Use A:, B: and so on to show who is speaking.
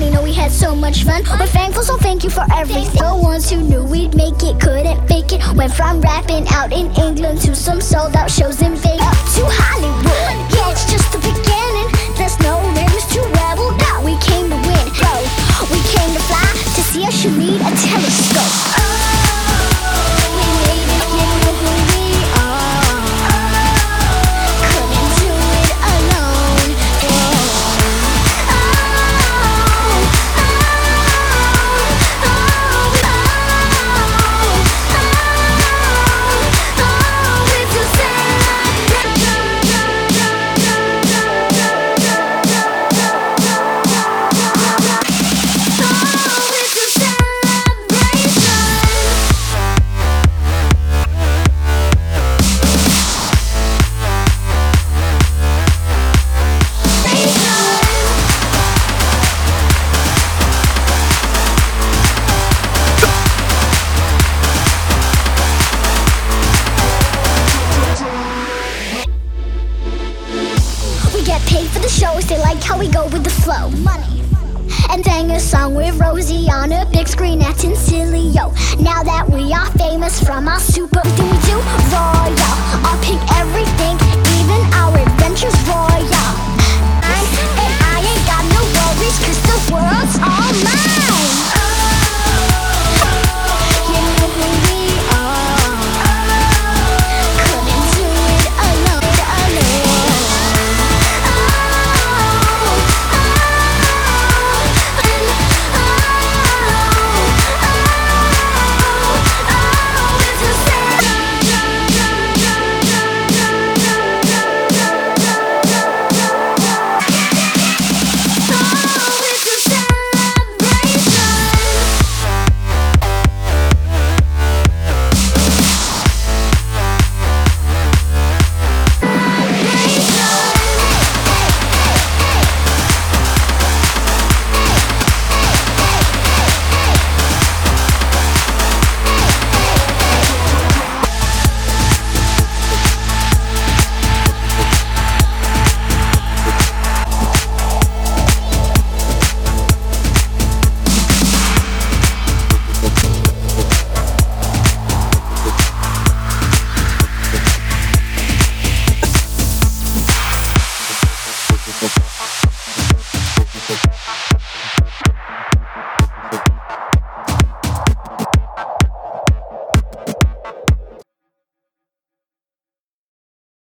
A: funny, know we had so much fun. We're thankful, so thank you for everything. The ones who knew we'd make it, couldn't fake it. Went from rapping out in England to some sold out shows in Vegas to Hollywood. Yeah, it's just the beginning. There's no limits to where we'll go. We came to win, bro. We came to fly. To see us, you need a telescope. We made it, you know who we are. Couldn't do it alone. Paid for the shows, they like how we go with the flow. Money. And dang a song with Rosie on a big screen acting silly, yo. Now that we are famous from our super, everything we do, royal. I'll pick everything, even our adventures, royal.